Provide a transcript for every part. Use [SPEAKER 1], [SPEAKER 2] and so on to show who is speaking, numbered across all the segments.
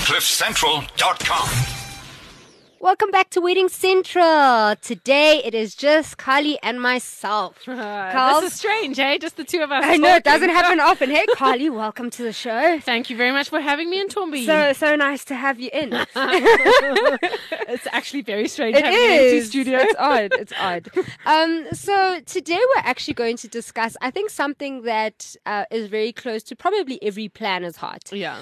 [SPEAKER 1] CliffCentral.com.
[SPEAKER 2] Welcome back to Wedding Central. Today it is just Carly and myself.
[SPEAKER 3] This is strange, hey? Just the two of us.
[SPEAKER 2] I know, it doesn't happen often. Hey, Carly, welcome to the show.
[SPEAKER 3] Thank you very much for having me in Tombi.
[SPEAKER 2] So nice to have you in.
[SPEAKER 3] It's actually very strange
[SPEAKER 2] It
[SPEAKER 3] having an empty
[SPEAKER 2] is.
[SPEAKER 3] studio.
[SPEAKER 2] It's odd. So today we're actually going to discuss, I think, something that is very close to probably every planner's heart.
[SPEAKER 3] Yeah.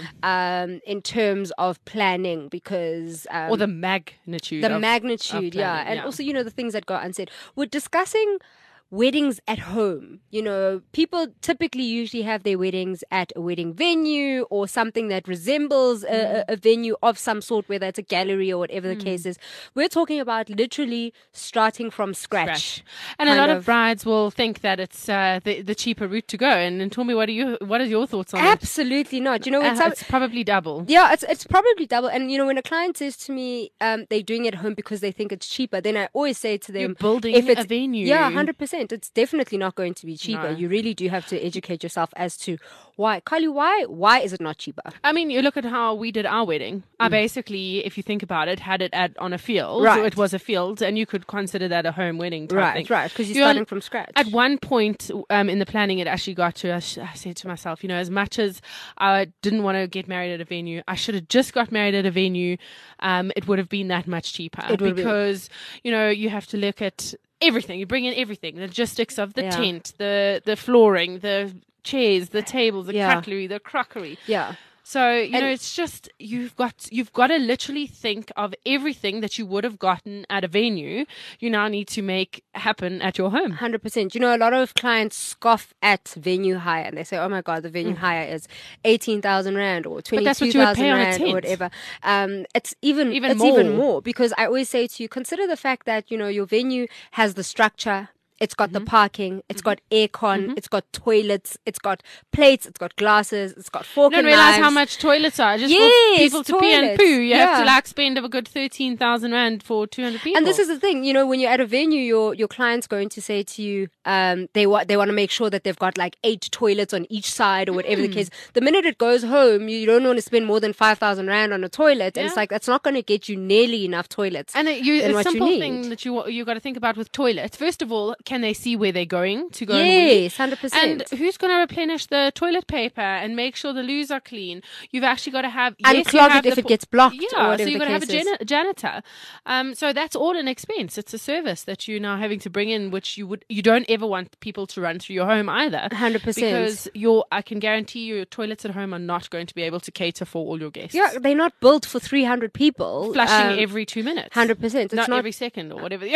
[SPEAKER 2] In terms of planning, because
[SPEAKER 3] Or the magnitude.
[SPEAKER 2] the magnitude,
[SPEAKER 3] of planning,
[SPEAKER 2] and also, the things that go unsaid. We're discussing weddings at home. People typically usually have their weddings at a wedding venue or something that resembles a venue of some sort, whether it's a gallery or whatever the case is. We're talking about literally starting from scratch.
[SPEAKER 3] And a lot of brides will think that it's the cheaper route to go. And tell me, what are your thoughts on it?
[SPEAKER 2] Absolutely not.
[SPEAKER 3] It's probably double.
[SPEAKER 2] Yeah, it's probably double. And when a client says to me, they're doing it at home because they think it's cheaper, then I always say to them,
[SPEAKER 3] You're building
[SPEAKER 2] if
[SPEAKER 3] a venue.
[SPEAKER 2] Yeah, 100%. It's definitely not going to be cheaper.
[SPEAKER 3] No.
[SPEAKER 2] You really do have to educate yourself as to why. Carly, why is it not cheaper?
[SPEAKER 3] I mean, you look at how we did our wedding. I basically, if you think about it, had it on a field.
[SPEAKER 2] Right.
[SPEAKER 3] So it was a field, and you could consider that a home wedding type thing.
[SPEAKER 2] Right, because you're starting from scratch.
[SPEAKER 3] At one point in the planning, it actually got to, I said to myself, as much as I didn't want to get married at a venue, I should have just got married at a venue. It would have been that much cheaper. Because, you have to look at everything. You bring in everything, the logistics of the tent, the flooring, the chairs, the tables, the cutlery, the crockery.
[SPEAKER 2] Yeah.
[SPEAKER 3] So, it's just, you've got to literally think of everything that you would have gotten at a venue, you now need to make happen at your home.
[SPEAKER 2] 100%. A lot of clients scoff at venue hire and they say, oh my God, the venue hire is 18,000 Rand or 22,000 Rand or whatever. It's even more, because I always say to you, consider the fact that, your venue has the structure. It's got the parking, it's got aircon, it's got toilets, it's got plates, it's got glasses, it's got fork and knives.
[SPEAKER 3] You don't realize how much toilets are. Just for people to pee and poo. You have to spend a good 13,000 Rand for 200 people.
[SPEAKER 2] And this is the thing, when you're at a venue, your client's going to say to you, they want to make sure that they've got 8 toilets on each side or whatever the case. The minute it goes home, you don't want to spend more than 5,000 Rand on a toilet. And it's that's not going to get you nearly enough toilets.
[SPEAKER 3] And a simple thing that you got to think about with toilets. First of all, can they see where they're going to go?
[SPEAKER 2] Yes, 100%.
[SPEAKER 3] And who's going to replenish the toilet paper and make sure the loos are clean? You've actually got to have
[SPEAKER 2] unclog it if it gets blocked.
[SPEAKER 3] Yeah,
[SPEAKER 2] or whatever
[SPEAKER 3] so you've got to have
[SPEAKER 2] a
[SPEAKER 3] janitor. So that's all an expense. It's a service that you're now having to bring in, which you don't ever want people to run through your home either.
[SPEAKER 2] 100%.
[SPEAKER 3] Because I can guarantee you, your toilets at home are not going to be able to cater for all your guests.
[SPEAKER 2] Yeah, they're not built for 300 people.
[SPEAKER 3] Flushing every 2 minutes.
[SPEAKER 2] 100%. It's
[SPEAKER 3] not every second or whatever.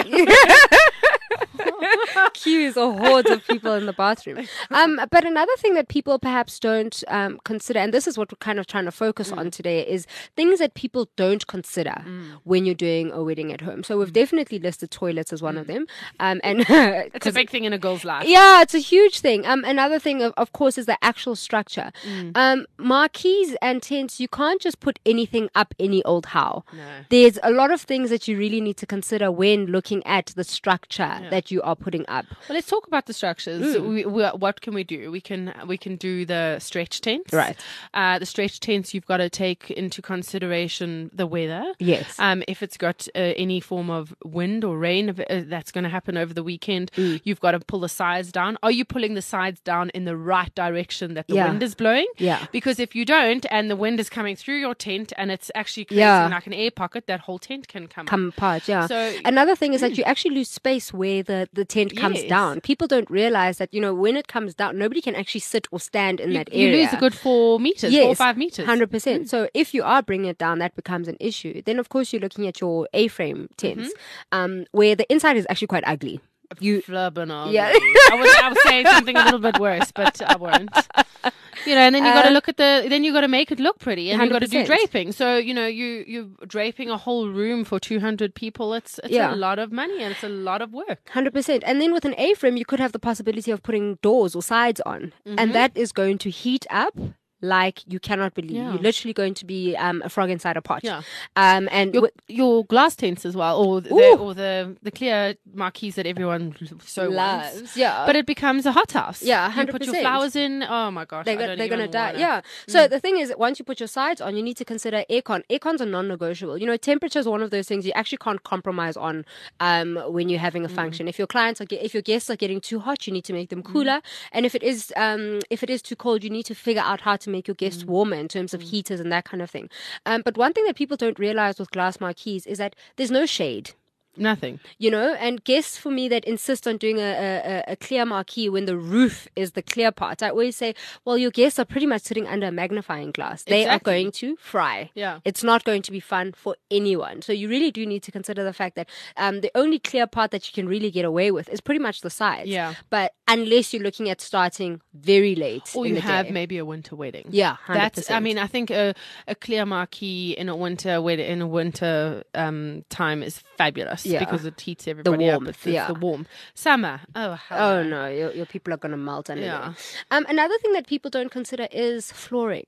[SPEAKER 2] Queues or hordes of people in the bathroom. But another thing that people perhaps don't consider, and this is what we're kind of trying to focus on today, is things that people don't consider when you're doing a wedding at home. So we've definitely listed toilets as one of them. And
[SPEAKER 3] it's a big thing in a girl's life.
[SPEAKER 2] Yeah, it's a huge thing. Another thing, of course, is the actual structure. Marquees and tents, you can't just put anything up any old how.
[SPEAKER 3] No.
[SPEAKER 2] There's a lot of things that you really need to consider when looking at the structure that you are putting up.
[SPEAKER 3] Well, let's talk about the structures. What can we do? We can do the stretch tents.
[SPEAKER 2] Right.
[SPEAKER 3] The stretch tents, you've got to take into consideration the weather.
[SPEAKER 2] Yes.
[SPEAKER 3] If it's got any form of wind or rain, that's going to happen over the weekend. You've got to pull the sides down. Are you pulling the sides down in the right direction that the wind is blowing?
[SPEAKER 2] Yeah.
[SPEAKER 3] Because if you don't, and the wind is coming through your tent, and it's actually creating like an air pocket, that whole tent can come
[SPEAKER 2] apart. Yeah.
[SPEAKER 3] So
[SPEAKER 2] another thing is that you actually lose space where the tent comes down. People don't realize that, when it comes down, nobody can actually sit or stand in that area.
[SPEAKER 3] You lose a good 4 meters, 4 or 5 meters.
[SPEAKER 2] 100%. So if you are bringing it down, that becomes an issue. Then, of course, you're looking at your A-frame tents, where the inside is actually quite ugly.
[SPEAKER 3] Yeah. I would say something a little bit worse, but I won't. And then you got to look at then you got to make it look pretty, and you got to do draping. So you're draping a whole room for 200 people. It's a lot of money, and it's a lot of work.
[SPEAKER 2] 100%. And then with an A-frame, you could have the possibility of putting doors or sides on, and that is going to heat up like you cannot believe.
[SPEAKER 3] Yeah.
[SPEAKER 2] You're literally going to be a frog inside a pot.
[SPEAKER 3] Yeah.
[SPEAKER 2] And
[SPEAKER 3] your glass tents as well, or the clear marquees that everyone so
[SPEAKER 2] loves.
[SPEAKER 3] wants.
[SPEAKER 2] Yeah.
[SPEAKER 3] But it becomes a hothouse.
[SPEAKER 2] Yeah, 100%.
[SPEAKER 3] You put your flowers in. Oh my gosh,
[SPEAKER 2] they're going to die. Yeah. So the thing is, once you put your sides on, you need to consider aircon. Aircons are non-negotiable. You know, temperature is one of those things you actually can't compromise on when you're having a function. If your guests are getting too hot, you need to make them cooler. And if it is too cold, you need to figure out how to make your guests warmer in terms of heaters and that kind of thing. But one thing that people don't realize with glass marquees is that there's no shade.
[SPEAKER 3] Nothing.
[SPEAKER 2] You know, and guests for me that insist on doing a clear marquee when the roof is the clear part, I always say, well, your guests are pretty much sitting under a magnifying glass. They are going to fry.
[SPEAKER 3] Yeah.
[SPEAKER 2] It's not going to be fun for anyone. So you really do need to consider the fact that the only clear part that you can really get away with is pretty much the sides.
[SPEAKER 3] Yeah.
[SPEAKER 2] But unless you're looking at starting very late
[SPEAKER 3] or
[SPEAKER 2] in
[SPEAKER 3] you
[SPEAKER 2] the
[SPEAKER 3] have
[SPEAKER 2] day.
[SPEAKER 3] maybe a winter wedding.
[SPEAKER 2] Yeah, 100%.
[SPEAKER 3] That's, I mean, I think a clear marquee in a winter time is fabulous because it heats everybody up. It's the warm summer.
[SPEAKER 2] Oh no, your people are going to melt under there. Another thing that people don't consider is flooring.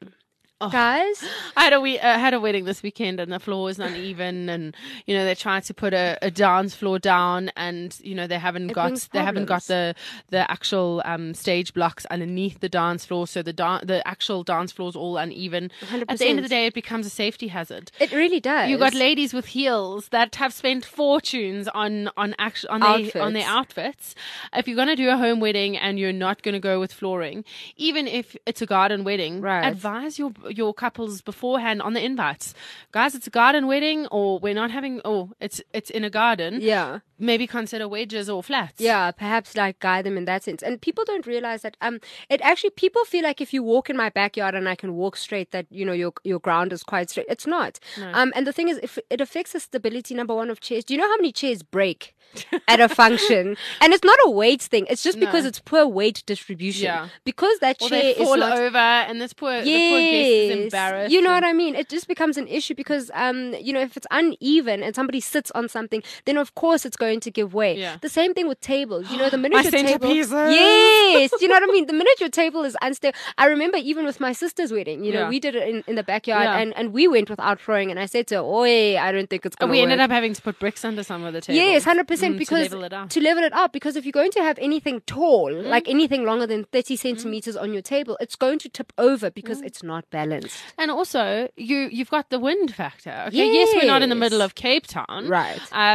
[SPEAKER 2] Guys,
[SPEAKER 3] I had a wedding this weekend and the floor was uneven, and you know they're trying to put a dance floor down, and you know they haven't got the actual stage blocks underneath the dance floor, so the actual dance floor is all uneven.
[SPEAKER 2] 100%.
[SPEAKER 3] At the end of the day, it becomes a safety hazard.
[SPEAKER 2] It really does.
[SPEAKER 3] You got ladies with heels that have spent fortunes on their outfits. If you're going to do a home wedding and you're not going to go with flooring, even if it's a garden wedding, advise your couples beforehand on the invites. Guys, it's a garden wedding, or we're not having, it's in a garden.
[SPEAKER 2] Yeah.
[SPEAKER 3] Maybe consider wedges or flats.
[SPEAKER 2] Yeah, perhaps like guide them in that sense. And people don't realize that people feel like if you walk in my backyard and I can walk straight, that you know your ground is quite straight. It's not.
[SPEAKER 3] No.
[SPEAKER 2] And the thing is, if it affects the stability, number one, of chairs. Do you know how many chairs break at a function? And it's not a weight thing. It's just because it's poor weight distribution.
[SPEAKER 3] Yeah.
[SPEAKER 2] Because that chair
[SPEAKER 3] fall
[SPEAKER 2] is not
[SPEAKER 3] over, and the poor guest is embarrassed.
[SPEAKER 2] You know what I mean? It just becomes an issue because if it's uneven and somebody sits on something, then of course it's going to give way.
[SPEAKER 3] Yeah.
[SPEAKER 2] The same thing with tables. You know, the minute your table,
[SPEAKER 3] yes,
[SPEAKER 2] you know what I mean. The minute your table is unstable. I remember even with my sister's wedding. You know, we did it in the backyard, and we went without flooring. And I said to her, "Oi, I don't think it's going to work."
[SPEAKER 3] We ended up having to put bricks under some of the tables.
[SPEAKER 2] Yes, 100%, because
[SPEAKER 3] to
[SPEAKER 2] level it out. Because if you're going to have anything tall, like anything longer than 30 centimeters on your table, it's going to tip over because it's not balanced.
[SPEAKER 3] And also, you've got the wind factor. Okay, yes, we're not in the middle of Cape Town,
[SPEAKER 2] right?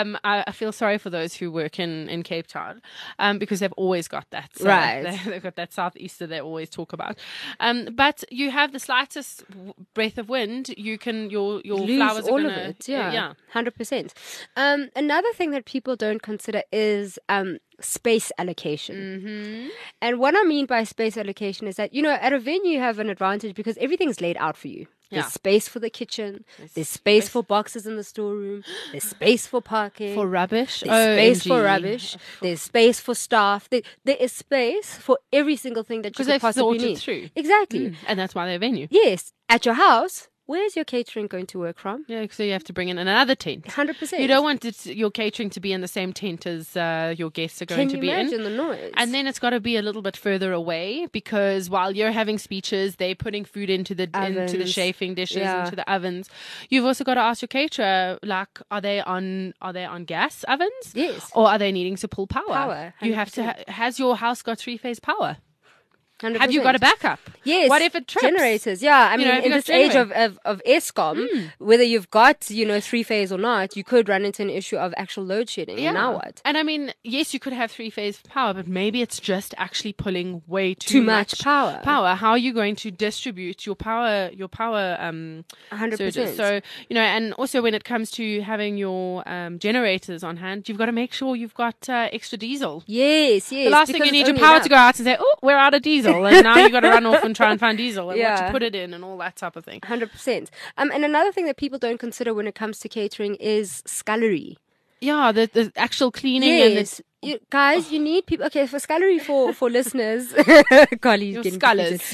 [SPEAKER 3] I feel sorry for those who work in Cape Town, because they've always got that.
[SPEAKER 2] Right,
[SPEAKER 3] they've got that southeaster they always talk about. But you have the slightest breath of wind, you can your
[SPEAKER 2] lose
[SPEAKER 3] flowers
[SPEAKER 2] all
[SPEAKER 3] are
[SPEAKER 2] of it. Yeah, 100%. Another thing that people don't consider is space allocation.
[SPEAKER 3] Mm-hmm.
[SPEAKER 2] And what I mean by space allocation is that, you know, at a venue you have an advantage because everything's laid out for you. There's space for the kitchen. There's space for boxes in the storeroom. There's space for parking.
[SPEAKER 3] For rubbish.
[SPEAKER 2] There's space for rubbish. There's space for staff. There is space for every single thing that you could possibly need.
[SPEAKER 3] Through.
[SPEAKER 2] Exactly.
[SPEAKER 3] And that's why they're a venue.
[SPEAKER 2] Yes. At your house, where's your catering going to work from?
[SPEAKER 3] Yeah, so you have to bring in another tent.
[SPEAKER 2] 100%.
[SPEAKER 3] You don't want your catering to be in the same tent as your guests are going to be in.
[SPEAKER 2] Can you imagine the noise?
[SPEAKER 3] And then it's got to be a little bit further away because while you're having speeches, they're putting food into the chafing dishes, into the ovens. You've also got to ask your caterer, like, are they on gas ovens?
[SPEAKER 2] Yes.
[SPEAKER 3] Or are they needing to pull power?
[SPEAKER 2] 100%.
[SPEAKER 3] You have to. Has your house got 3-phase power?
[SPEAKER 2] 100%.
[SPEAKER 3] Have you got a backup?
[SPEAKER 2] Yes.
[SPEAKER 3] What if it trips?
[SPEAKER 2] Generators, yeah. I mean, in this age of ESCOM, whether you've got, 3-phase or not, you could run into an issue of actual load shedding.
[SPEAKER 3] Yeah.
[SPEAKER 2] And now what?
[SPEAKER 3] And I mean, yes, you could have 3-phase power, but maybe it's just actually pulling way too
[SPEAKER 2] much power.
[SPEAKER 3] How are you going to distribute your power
[SPEAKER 2] 100%.
[SPEAKER 3] surges? So, and also when it comes to having your generators on hand, you've got to make sure you've got extra diesel.
[SPEAKER 2] Yes.
[SPEAKER 3] The last thing you need your power to go out and say, oh, we're out of diesel. And now you've got to run off and try and find diesel and what to put it in and all that type of thing.
[SPEAKER 2] 100%. And another thing that people don't consider when it comes to catering is scullery.
[SPEAKER 3] Yeah, the actual cleaning.
[SPEAKER 2] Yes. Guys, you need people. Okay, for scullery for listeners,
[SPEAKER 3] your scullers.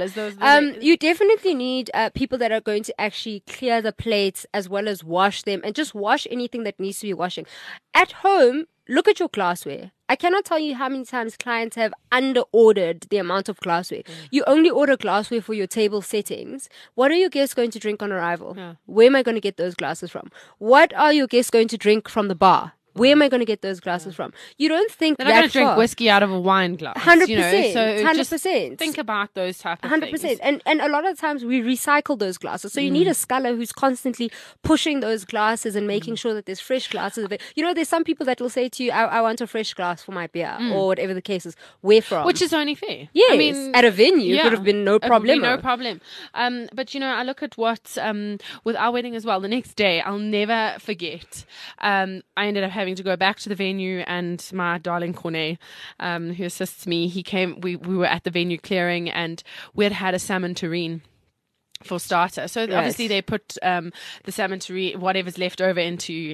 [SPEAKER 2] You definitely need people that are going to actually clear the plates as well as wash them and just wash anything that needs to be washing. At home, look at your glassware. I cannot tell you how many times clients have under-ordered the amount of glassware. You only order glassware for your table settings. What are your guests going to drink on arrival? Where am I going to get those glasses from? What are your guests going to drink from the bar? Where am I going to get those glasses from? You don't think
[SPEAKER 3] they're not going to drink whiskey out of a wine glass.
[SPEAKER 2] 100%.
[SPEAKER 3] So
[SPEAKER 2] 100%.
[SPEAKER 3] Just think about those type of
[SPEAKER 2] 100%.
[SPEAKER 3] things.
[SPEAKER 2] And a lot of times we recycle those glasses. So you need a sculler who's constantly pushing those glasses and making sure that there's fresh glasses. There's some people that will say to you, I want a fresh glass for my beer or whatever the case is. Where from?
[SPEAKER 3] Which is only fair.
[SPEAKER 2] Yes. I mean, at a venue, it would have been no problem.
[SPEAKER 3] No problem. But, I look at what, with our wedding as well, the next day, I'll never forget. I ended up having to go back to the venue, and my darling Cornet, who assists me, he came. We were at the venue clearing, and we had a salmon terrine for starter. So obviously they put the salmon terrine, whatever's left over, into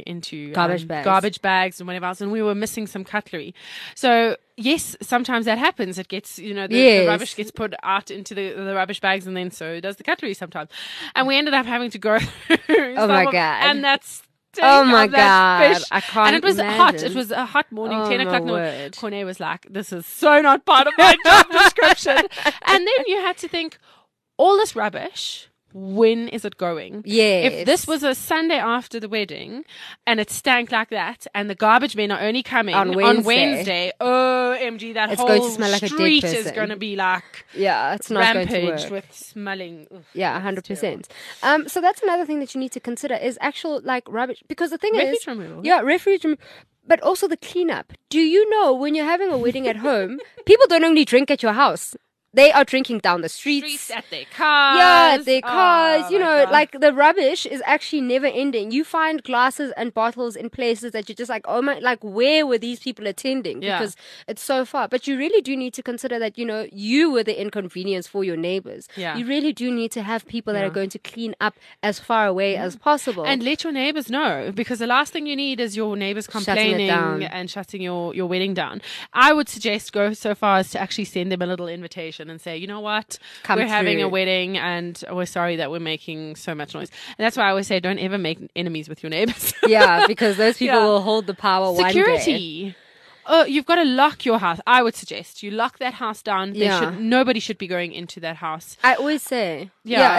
[SPEAKER 3] garbage bags and whatever else, and we were missing some cutlery. So yes, sometimes that happens. It gets, the rubbish gets put out into the rubbish bags, and then so does the cutlery sometimes. And we ended up having to go through
[SPEAKER 2] my God.
[SPEAKER 3] And that's
[SPEAKER 2] Oh my God,
[SPEAKER 3] fish.
[SPEAKER 2] I can't.
[SPEAKER 3] And it was
[SPEAKER 2] imagine.
[SPEAKER 3] hot. It was a hot morning, 10 o'clock. No, Cornet was like, "This is so not part of my job description." And then you had to think, all this rubbish, when is it going?
[SPEAKER 2] Yes.
[SPEAKER 3] If this was a Sunday after the wedding and it stank like that, and the garbage men are only coming on Wednesday, OMG, it's whole going to smell like street a dead person. Is going to be like
[SPEAKER 2] it's not going to work.
[SPEAKER 3] With smelling.
[SPEAKER 2] Yeah, 100%. So that's another thing that you need to consider is actual rubbish, because the thing
[SPEAKER 3] refuge removal.
[SPEAKER 2] Yeah, refuge removal. But also the cleanup. Do you know when you're having a wedding at home, people don't only drink at your house. They are drinking down the streets
[SPEAKER 3] at their cars.
[SPEAKER 2] Yeah, at their cars. The rubbish is actually never ending. You find glasses and bottles in places that you're just like, oh my, where were these people attending? Because it's so far. But you really do need to consider that, you were the inconvenience for your neighbors.
[SPEAKER 3] Yeah.
[SPEAKER 2] You really do need to have people that are going to clean up as far away as possible.
[SPEAKER 3] And let your neighbors know, because the last thing you need is your neighbors complaining and shutting your wedding down. I would suggest go so far as to actually send them a little invitation and say, you know what, we're having a wedding and we're sorry that we're making so much noise. And that's why I always say, don't ever make enemies with your neighbors.
[SPEAKER 2] Yeah, because those people will hold the power
[SPEAKER 3] Security.
[SPEAKER 2] One day.
[SPEAKER 3] Oh, you've got to lock your house. I would suggest you lock that house down. Nobody should be going into that house.
[SPEAKER 2] I always say,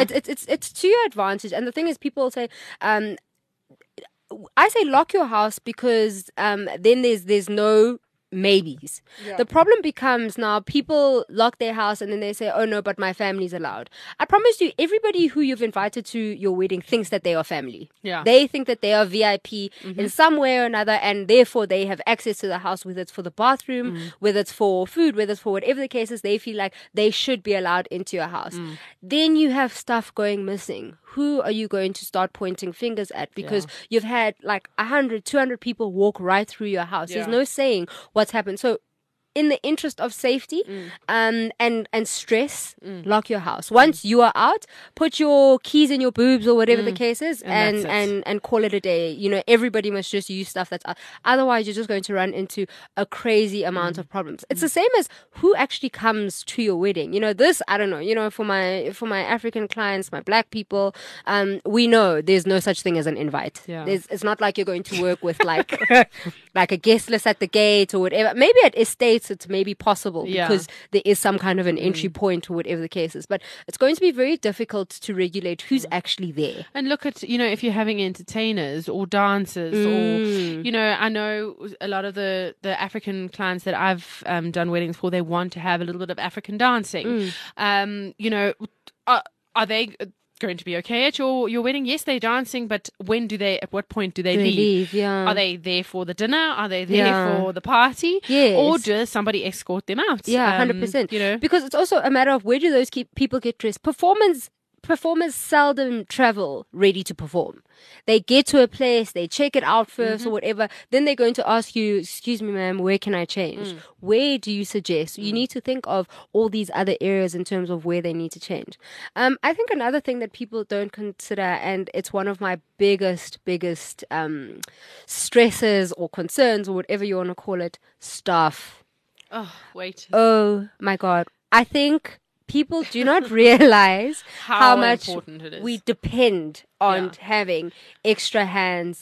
[SPEAKER 2] it's to your advantage. And the thing is, people say, I say lock your house because then there's no maybes. The problem becomes now people lock their house and then they say, oh no, but my family's allowed. I promise you, everybody who you've invited to your wedding thinks that they are family. They think that they are VIP in some way or another, and therefore they have access to the house, whether it's for the bathroom, whether it's for food, whether it's for whatever the case is. They feel like they should be allowed into your house. Then you have stuff going missing. Who are you going to start pointing fingers at? Because you've had 100, 200 people walk right through your house. There's no saying what's happened. So in the interest of safety and stress, lock your house. Once you are out, put your keys in your boobs or whatever the case is, and call it a day. Everybody must just use stuff that's out. Otherwise, you're just going to run into a crazy amount of problems. It's the same as who actually comes to your wedding. This, I don't know. For my African clients, my black people, we know there's no such thing as an invite. It's not like you're going to work with like a guest list at the gate or whatever. Maybe at estates it's maybe possible because there is some kind of an entry point or whatever the case is. But it's going to be very difficult to regulate who's actually there.
[SPEAKER 3] And look at, if you're having entertainers or dancers or, I know a lot of the African clients that I've done weddings for, they want to have a little bit of African dancing. Are they going to be okay at your wedding? Yes, they're dancing, but at what point do they leave? Are they there for the dinner? Are they there for the party?
[SPEAKER 2] Yes.
[SPEAKER 3] Or does somebody escort them out?
[SPEAKER 2] 100%. Because it's also a matter of where do those people get dressed. Performers seldom travel ready to perform. They get to a place, they check it out first or whatever. Then they're going to ask you, excuse me, ma'am, where can I change? Where do you suggest? You need to think of all these other areas in terms of where they need to change. I think another thing that people don't consider, and it's one of my biggest stresses or concerns or whatever you want to call it, staff.
[SPEAKER 3] Oh, wait.
[SPEAKER 2] Oh my God. I think people do not realize how much
[SPEAKER 3] important it is.
[SPEAKER 2] we depend aren't having extra hands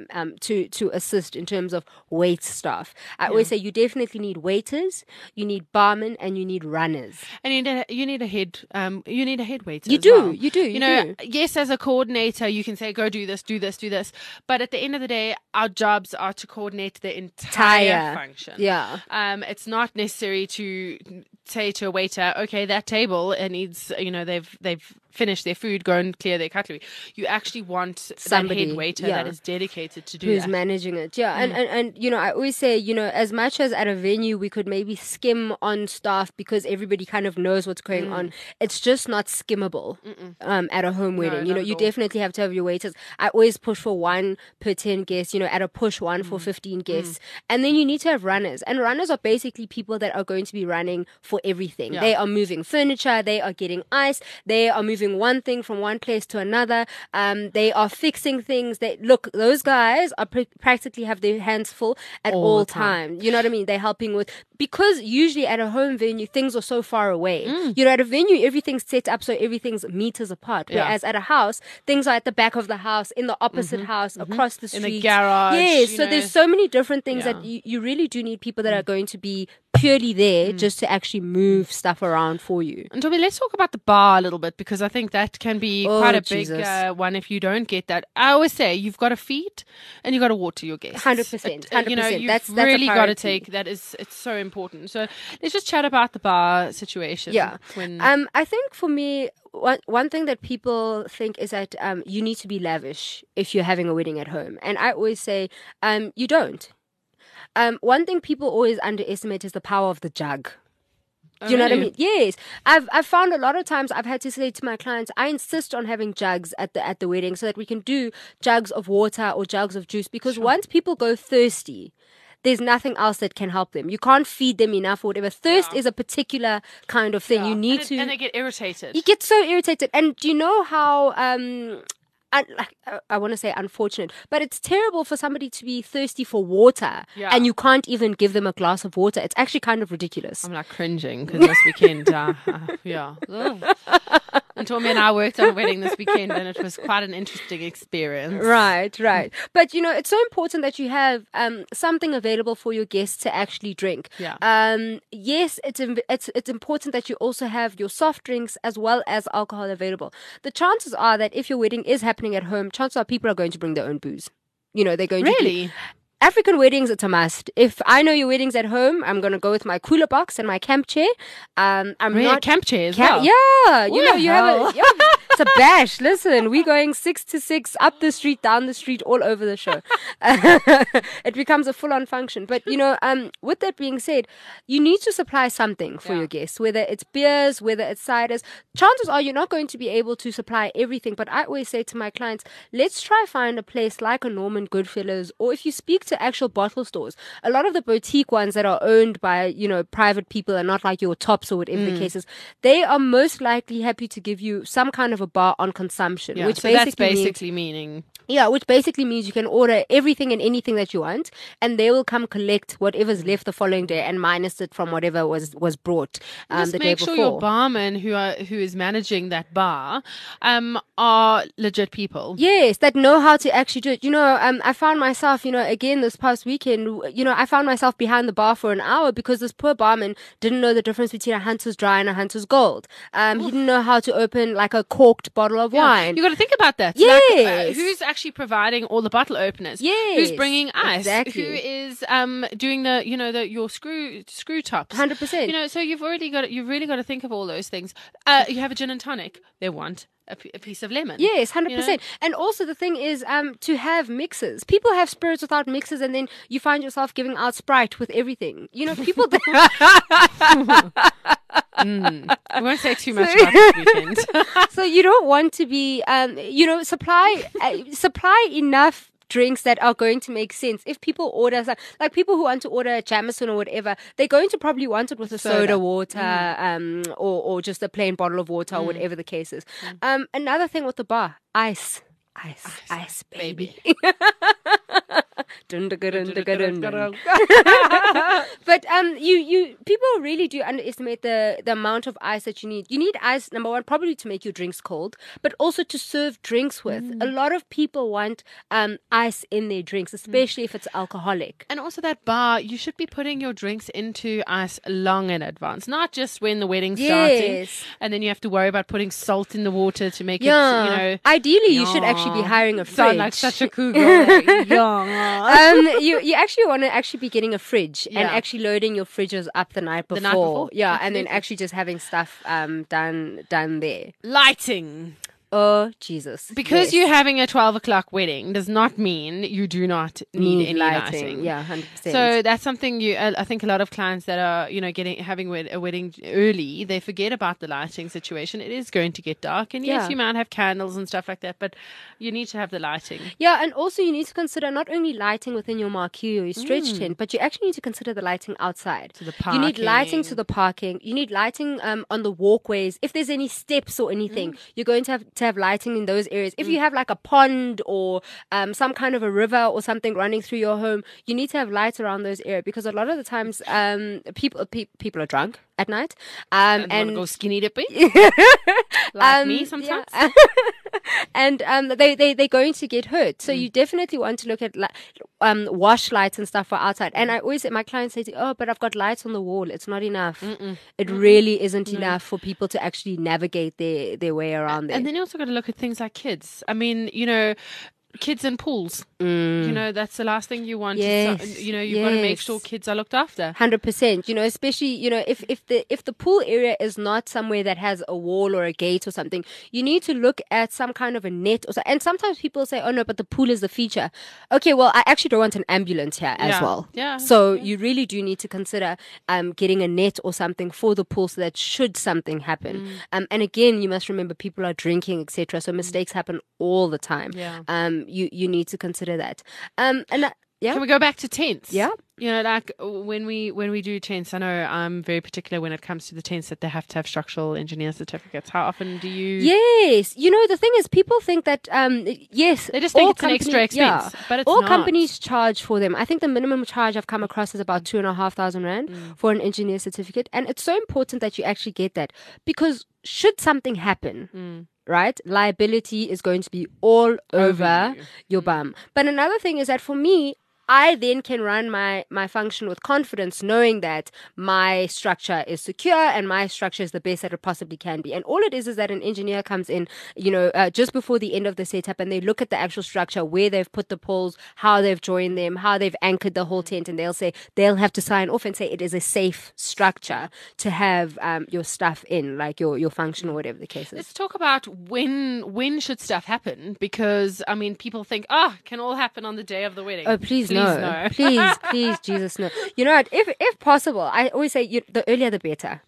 [SPEAKER 2] to assist in terms of wait staff. I always say you definitely need waiters, you need barmen, and you need runners.
[SPEAKER 3] And you need a head waiter.
[SPEAKER 2] You do. You know,
[SPEAKER 3] yes, as a coordinator, you can say, go do this, do this, do this. But at the end of the day, our jobs are to coordinate the entire function.
[SPEAKER 2] Yeah.
[SPEAKER 3] It's not necessary to say to a waiter, okay, that table, it needs, they've finished their food, go and clear their cutlery. You actually want somebody, that head waiter that is dedicated to do
[SPEAKER 2] who's managing it. Yeah. And I always say, as much as at a venue we could maybe skim on staff because everybody kind of knows what's going on, it's just not skimmable at a home wedding. You definitely have to have your waiters. I always push for 1 per 10 guests, at a push 1 for 15 guests. And then you need to have runners. And runners are basically people that are going to be running for everything. Yeah. They are moving furniture, they are getting ice, they are moving one thing from one place to another. They are fixing things. Those guys are practically have their hands full at all time. You know what I mean? They're helping with, because usually at a home venue things are so far away. At a venue everything's set up so everything's meters apart. Whereas at a house things are at the back of the house, in the opposite house, across the street,
[SPEAKER 3] in the garage.
[SPEAKER 2] Yes, so there's so many different things that you really do need people that are going to be purely there just to actually move stuff around for you.
[SPEAKER 3] And Toby, let's talk about the bar a little bit, because I think that can be quite a big one if you don't get that. I always say you've got to feed and you've got to water your guests.
[SPEAKER 2] 100%. 100%.
[SPEAKER 3] You've really got to take that. It's so important. So let's just chat about the bar situation.
[SPEAKER 2] Yeah. I think for me, one thing that people think is that you need to be lavish if you're having a wedding at home. And I always say you don't. One thing people always underestimate is the power of the jug. Do you know what I mean? Yes. I've found a lot of times I've had to say to my clients, I insist on having jugs at the wedding so that we can do jugs of water or jugs of juice, because once people go thirsty, there's nothing else that can help them. You can't feed them enough or whatever. Thirst is a particular kind of thing. You need to...
[SPEAKER 3] And they get irritated.
[SPEAKER 2] You get so irritated. And do you know how... I want to say unfortunate, but it's terrible for somebody to be thirsty for water and you can't even give them a glass of water. It's actually kind of ridiculous.
[SPEAKER 3] I'm like cringing because this weekend, and Tommy and I worked on a wedding this weekend and it was quite an interesting experience.
[SPEAKER 2] Right. But it's so important that you have something available for your guests to actually drink.
[SPEAKER 3] Yeah.
[SPEAKER 2] Yes, it's important that you also have your soft drinks as well as alcohol available. The chances are that if your wedding is happening at home, chances are people are going to bring their own booze. They're going to...
[SPEAKER 3] Really?
[SPEAKER 2] African weddings, it's a must. If I know your wedding's at home, I'm going to go with my cooler box and my camp chair.
[SPEAKER 3] A camp chair as well?
[SPEAKER 2] Yeah. You have it's a bash. Listen, we're going 6 to 6, up the street, down the street, all over the show. It becomes a full-on function. But, with that being said, you need to supply something for your guests, whether it's beers, whether it's ciders. Chances are you're not going to be able to supply everything. But I always say to my clients, let's try find a place like a Norman Goodfellas, or if you speak to actual bottle stores, a lot of the boutique ones that are owned by private people and not like your Tops or whatever the case is, they are most likely happy to give you some kind of a bar on consumption, which
[SPEAKER 3] so that's basically meaning
[SPEAKER 2] which basically means you can order everything and anything that you want, and they will come collect whatever's left the following day and minus it from whatever was brought the day before.
[SPEAKER 3] Make sure your barman who is managing that bar are legit people.
[SPEAKER 2] Yes, that know how to actually do it. I found myself, again this past weekend, I found myself behind the bar for an hour because this poor barman didn't know the difference between a Hunter's Dry and a Hunter's Gold. He didn't know how to open like a corked bottle of wine.
[SPEAKER 3] You got to think about that.
[SPEAKER 2] Yes.
[SPEAKER 3] Who's actually providing all the bottle openers?
[SPEAKER 2] Yes.
[SPEAKER 3] Who's bringing ice?
[SPEAKER 2] Exactly.
[SPEAKER 3] Who is doing your screw tops?
[SPEAKER 2] 100%.
[SPEAKER 3] So you've really got to think of all those things. You have a gin and tonic. They want a piece of lemon.
[SPEAKER 2] Yes, 100%. And also the thing is to have mixers. People have spirits without mixers, and then you find yourself giving out Sprite with everything. People...
[SPEAKER 3] I won't say too much about this weekend.
[SPEAKER 2] So you don't want to be, supply enough drinks that are going to make sense. If people order, like people who want to order a Jameson or whatever, they're going to probably want it with a soda water, or just a plain bottle of water, or whatever the case is. Another thing with the bar, ice, baby. But you people really do underestimate the amount of ice that you need. You need ice, number one, probably to make your drinks cold, but also to serve drinks with. A lot of people want ice in their drinks, especially if it's alcoholic.
[SPEAKER 3] And also that bar, you should be putting your drinks into ice long in advance, not just when the wedding's starting, and then you have to worry about putting salt in the water to make it,
[SPEAKER 2] Ideally, you should actually be hiring a fridge.
[SPEAKER 3] Sound like such a cool girl.
[SPEAKER 2] You actually want to actually be getting a fridge and actually loading your fridges up the night before. Yeah, absolutely. And then actually just having stuff done there.
[SPEAKER 3] Lighting.
[SPEAKER 2] Oh, Jesus.
[SPEAKER 3] Because you're having a 12 o'clock wedding does not mean you do not need any lighting.
[SPEAKER 2] Yeah, 100%.
[SPEAKER 3] So that's something I think a lot of clients that are, having a wedding early, they forget about the lighting situation. It is going to get dark. And yes, you might have candles and stuff like that, but you need to have the lighting.
[SPEAKER 2] Yeah, and also you need to consider not only lighting within your marquee or your stretch tent, but you actually need to consider the lighting outside.
[SPEAKER 3] To the parking.
[SPEAKER 2] You need lighting to the parking. You need lighting on the walkways. If there's any steps or anything, you're going to have lighting in those areas. If you have like a pond or some kind of a river or something running through your home, you need to have lights around those areas, because a lot of the times people are drunk at night
[SPEAKER 3] and go skinny dipping like me sometimes.
[SPEAKER 2] Yeah. And they're going to get hurt. So you definitely want to look at wash lights and stuff for outside. And I always, my clients say, but I've got lights on the wall. It's not enough. It really isn't enough for people to actually navigate their way around there.
[SPEAKER 3] And then you also got to look at things like kids. I mean, kids in pools. That's the last thing you want.
[SPEAKER 2] Yes.
[SPEAKER 3] You've got to make sure kids are looked after.
[SPEAKER 2] 100%. Especially, if the pool area is not somewhere that has a wall or a gate or something, you need to look at some kind of a net or so. And sometimes people say, oh no, but the pool is the feature. Okay, well, I actually don't want an ambulance here as well.
[SPEAKER 3] Yeah.
[SPEAKER 2] So you really do need to consider getting a net or something for the pool, so that should something happen. And again, you must remember people are drinking, etc. So mistakes happen all the time.
[SPEAKER 3] Yeah.
[SPEAKER 2] You need to consider that.
[SPEAKER 3] Can we go back to tents?
[SPEAKER 2] Yeah.
[SPEAKER 3] Like when we do tents, I know I'm very particular when it comes to the tents that they have to have structural engineer certificates. How often do you?
[SPEAKER 2] Yes. The thing is, people think that, yes.
[SPEAKER 3] They just think it's an extra expense, but it's
[SPEAKER 2] all
[SPEAKER 3] not.
[SPEAKER 2] Companies charge for them. I think the minimum charge I've come across is about 2,500 rand for an engineer certificate. And it's so important that you actually get that, because should something happen, right, liability is going to be all over your bum. But another thing is that for me, I then can run my function with confidence, knowing that my structure is secure and my structure is the best that it possibly can be. And all it is that an engineer comes in, just before the end of the setup, and they look at the actual structure, where they've put the poles, how they've joined them, how they've anchored the whole tent, and they'll have to sign off and say it is a safe structure to have your stuff in, like your function or whatever the case is.
[SPEAKER 3] Let's talk about when should stuff happen, because I mean, people think, can all happen on the day of the wedding.
[SPEAKER 2] Oh, please no. Please, Jesus, no. You know what? If possible, I always say the earlier the better.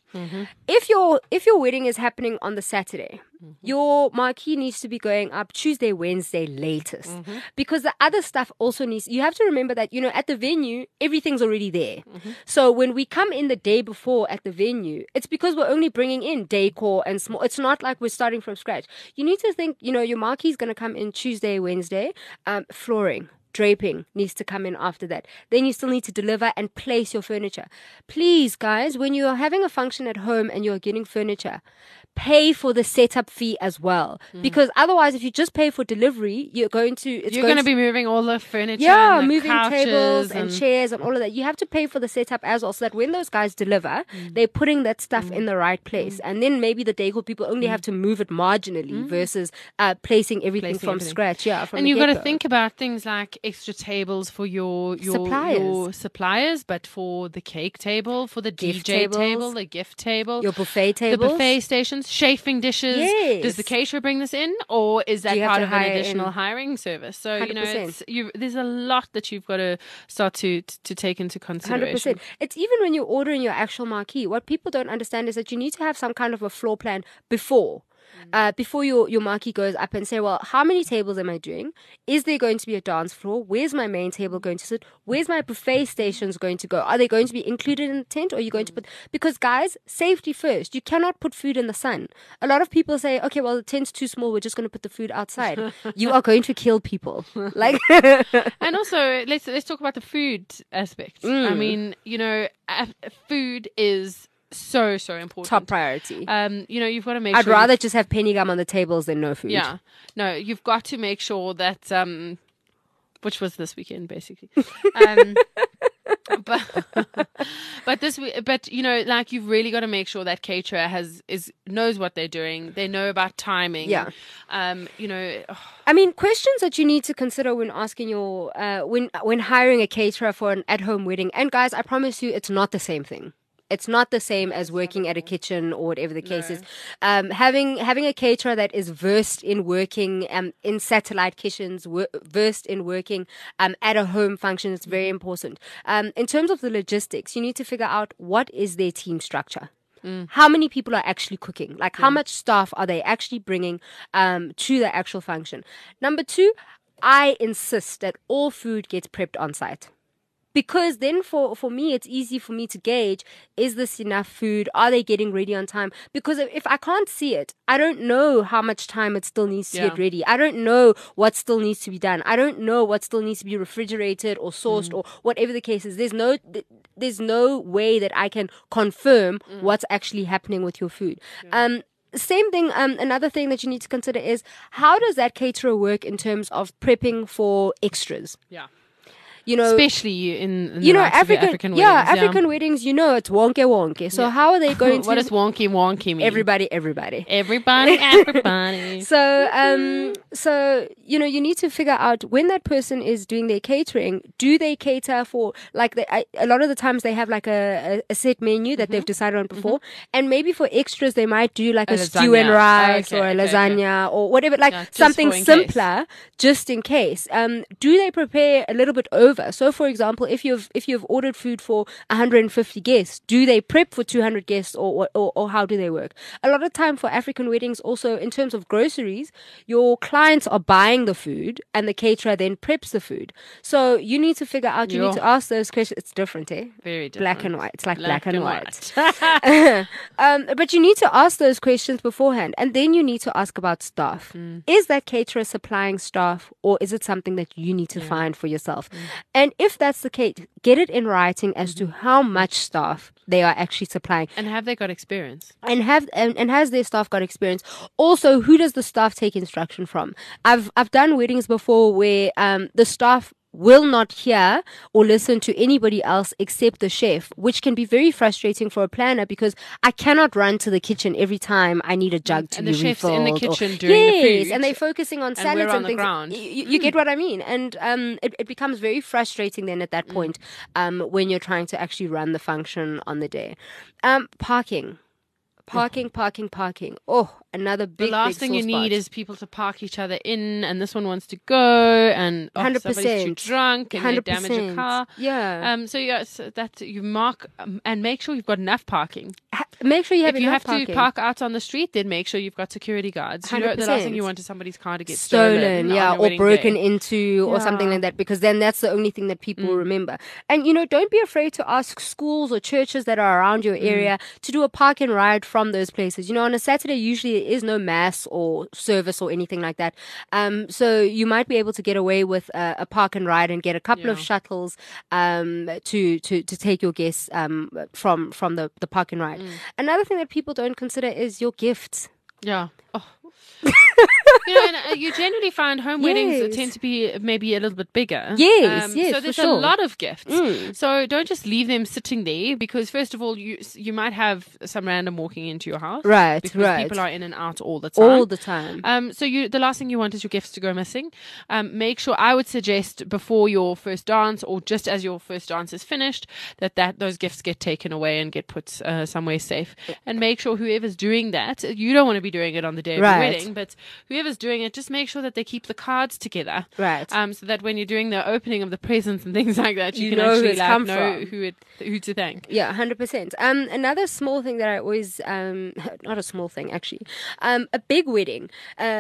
[SPEAKER 2] If your wedding is happening on the Saturday, your marquee needs to be going up Tuesday, Wednesday latest, because the other stuff also needs. You have to remember that at the venue everything's already there. So when we come in the day before at the venue, it's because we're only bringing in decor and small. It's not like we're starting from scratch. You need to think. Your marquee is going to come in Tuesday, Wednesday. Flooring, draping needs to come in after that. Then you still need to deliver and place your furniture. Please, guys, when you're having a function at home and you're getting furniture, pay for the setup fee as well, because otherwise, if you just pay for delivery, you're going to
[SPEAKER 3] be moving all the furniture, and
[SPEAKER 2] moving
[SPEAKER 3] couches
[SPEAKER 2] tables and chairs and all of that. You have to pay for the setup as well, so that when those guys deliver, they're putting that stuff in the right place, and then maybe the decor people only have to move it marginally versus placing everything from scratch.
[SPEAKER 3] And you've got to think about things like extra tables for your suppliers, but for the cake table, for the DJ table, the gift table,
[SPEAKER 2] your buffet tables,
[SPEAKER 3] the buffet stations, chafing dishes.
[SPEAKER 2] Yes.
[SPEAKER 3] Does the caterer bring this in, or is that part of an additional hiring service? So
[SPEAKER 2] 100%.
[SPEAKER 3] There's a lot that you've got to start to take into consideration.
[SPEAKER 2] 100%. It's even when you're ordering your actual marquee. What people don't understand is that you need to have some kind of a floor plan before. before your marquee goes up and say, well, how many tables am I doing? Is there going to be a dance floor? Where's my main table going to sit? Where's my buffet stations going to go? Are they going to be included in the tent, or are you going to put, because guys, safety first. You cannot put food in the sun. A lot of people say, okay, well, the tent's too small, we're just going to put the food outside. You are going to kill people. Like,
[SPEAKER 3] and also let's talk about the food aspect. I mean, food is so important.
[SPEAKER 2] Top priority.
[SPEAKER 3] You've got to make
[SPEAKER 2] I'd
[SPEAKER 3] sure
[SPEAKER 2] rather just have penny gum on the tables than no food.
[SPEAKER 3] Yeah. No, you've got to make sure that which was this weekend basically. But you've really got to make sure that caterer knows what they're doing. They know about timing.
[SPEAKER 2] Yeah.
[SPEAKER 3] I
[SPEAKER 2] mean, questions that you need to consider when asking your when hiring a caterer for an at-home wedding. And guys, I promise you, it's not the same thing. It's not the same as working at a kitchen or whatever the case is. Having a caterer that is versed in working in satellite kitchens, versed in working at a home function is very important. In terms of the logistics, you need to figure out what is their team structure. How many people are actually cooking? Like, how much staff are they actually bringing to the actual function? Number 2, I insist that all food gets prepped on site. Because then for me, it's easy for me to gauge, is this enough food? Are they getting ready on time? Because if I can't see it, I don't know how much time it still needs to get ready. I don't know what still needs to be done. I don't know what still needs to be refrigerated or sourced or whatever the case is. There's no way that I can confirm what's actually happening with your food. Same thing, another thing that you need to consider is, how does that caterer work in terms of prepping for extras?
[SPEAKER 3] Yeah. Especially in African weddings.
[SPEAKER 2] African weddings, it's wonky. So how are they going to...
[SPEAKER 3] What does wonky mean?
[SPEAKER 2] Everybody. So, you need to figure out, when that person is doing their catering, do they cater for, a lot of the times they have like a set menu that they've decided on before. And maybe for extras, they might do like a stew and rice or a lasagna or whatever, something simpler, just in case. Do they prepare a little bit over? So, for example, if you've ordered food for 150 guests, do they prep for 200 guests, or how do they work? A lot of time for African weddings, also in terms of groceries, your clients are buying the food and the caterer then preps the food. So you need to figure out. You need to ask those questions. It's different, eh?
[SPEAKER 3] Very different.
[SPEAKER 2] Black and white. It's like black and white. But you need to ask those questions beforehand, and then you need to ask about staff. Is that caterer supplying staff, or is it something that you need to find for yourself? And if that's the case, get it in writing as to how much staff they are actually supplying.
[SPEAKER 3] And have they got experience?
[SPEAKER 2] And has their staff got experience? Also, who does the staff take instruction from? I've done weddings before where the staff will not hear or listen to anybody else except the chef, which can be very frustrating for a planner, because I cannot run to the kitchen every time I need a jug to be refilled. And the chef's in
[SPEAKER 3] the kitchen doing the food.
[SPEAKER 2] Yes, and they're focusing on salads and things. You get what I mean? And it becomes very frustrating then at that point when you're trying to actually run the function on the day. Parking. Oh, another big,
[SPEAKER 3] the last thing you need is people to park each other in, and this one wants to go, and
[SPEAKER 2] 100%.
[SPEAKER 3] Somebody's too drunk and they damage a car.
[SPEAKER 2] Yeah.
[SPEAKER 3] So that you mark and make sure you've got enough parking.
[SPEAKER 2] Make sure you have enough parking.
[SPEAKER 3] If you have to park out on the street, then make sure you've got security guards.
[SPEAKER 2] 100%.
[SPEAKER 3] The last thing you want is somebody's car to get
[SPEAKER 2] stolen, or broken into, or something like that, because then that's the only thing that people remember. And don't be afraid to ask schools or churches that are around your area to do a park and ride from those places. On a Saturday, usually there is no mass or service or anything like that. So you might be able to get away with a park and ride and get a couple of shuttles to take your guests from the park and ride. Another thing that people don't consider is your gifts.
[SPEAKER 3] Yeah. Oh. You generally find home weddings tend to be maybe a little bit bigger.
[SPEAKER 2] Yes,
[SPEAKER 3] so there's a lot of gifts. So don't just leave them sitting there, because first of all, you might have some random walking into your house.
[SPEAKER 2] Right,
[SPEAKER 3] because people are in and out all the time. So the last thing you want is your gifts to go missing. Make sure, I would suggest, before your first dance, or just as your first dance is finished, that those gifts get taken away and get put somewhere safe. And make sure whoever's doing that, you don't want to be doing it on the day of the wedding, but whoever's doing it, just make sure that they keep the cards together.
[SPEAKER 2] Right.
[SPEAKER 3] So that when you're doing the opening of the presents and things like that, you can actually know who to thank.
[SPEAKER 2] Yeah, 100%. Another small thing that I always, not a small thing actually, a big wedding,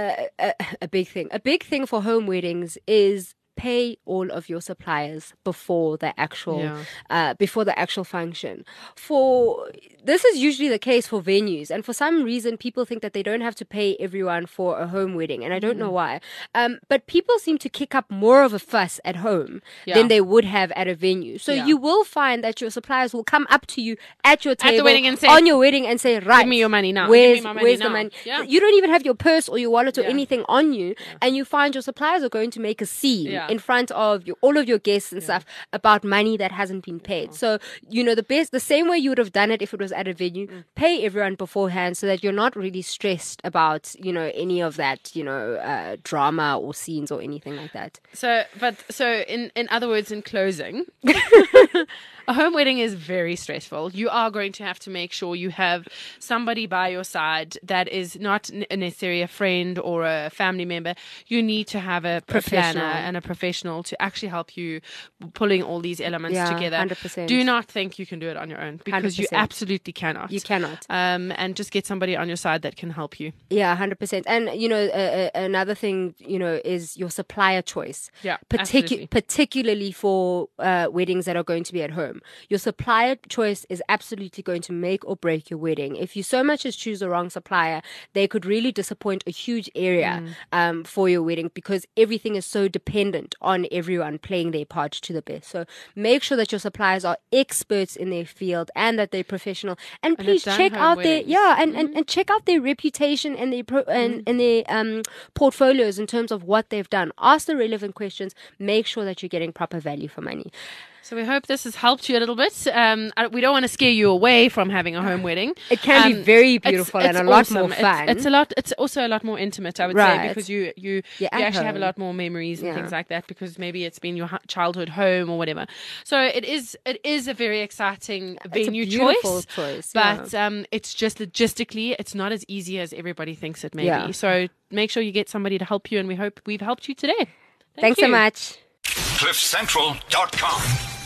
[SPEAKER 2] a big thing for home weddings is pay all of your suppliers before the actual function. This is usually the case for venues, and for some reason people think that they don't have to pay everyone for a home wedding, and I don't know why. But people seem to kick up more of a fuss at home than they would have at a venue. So you will find that your suppliers will come up to you at your table,
[SPEAKER 3] at the wedding and say,
[SPEAKER 2] on your wedding, and say, right,
[SPEAKER 3] give me your money now.
[SPEAKER 2] Where's
[SPEAKER 3] the
[SPEAKER 2] money? Yeah. You don't even have your purse or your wallet or anything on you, and you find your suppliers are going to make a scene in front of all of your guests and stuff about money that hasn't been paid. So, the same way you would have done it if it was at a venue, pay everyone beforehand so that you're not really stressed about, any of that, drama or scenes or anything like that.
[SPEAKER 3] So in other words, in closing, a home wedding is very stressful. You are going to have to make sure you have somebody by your side that is not necessarily a friend or a family member. You need to have a planner and a professional to actually help you pulling all these elements together.
[SPEAKER 2] 100%.
[SPEAKER 3] Do not think you can do it on your own, because 100%. You absolutely cannot.
[SPEAKER 2] You cannot.
[SPEAKER 3] And just get somebody on your side that can help you.
[SPEAKER 2] Yeah, 100%. And, another thing, is your supplier choice.
[SPEAKER 3] Yeah,
[SPEAKER 2] particularly for weddings that are going to be at home. Your supplier choice is absolutely going to make or break your wedding. If you so much as choose the wrong supplier, they could really disappoint a huge area for your wedding, because everything is so dependent on everyone playing their part to the best. So make sure that your suppliers are experts in their field and that they're professional. And please check out and check out their reputation and their portfolios in terms of what they've done. Ask the relevant questions. Make sure that you're getting proper value for money.
[SPEAKER 3] So we hope this has helped you a little bit. We don't want to scare you away from having a home wedding.
[SPEAKER 2] It can be very beautiful and a lot more fun.
[SPEAKER 3] It's also a lot more intimate, I would say, because you actually have a lot more memories and things like that, because maybe it's been your childhood home or whatever. So it is a very exciting venue choice. But it's just logistically, it's not as easy as everybody thinks it may be. So make sure you get somebody to help you, and we hope we've helped you today.
[SPEAKER 2] Thanks so much.
[SPEAKER 1] CliffCentral.com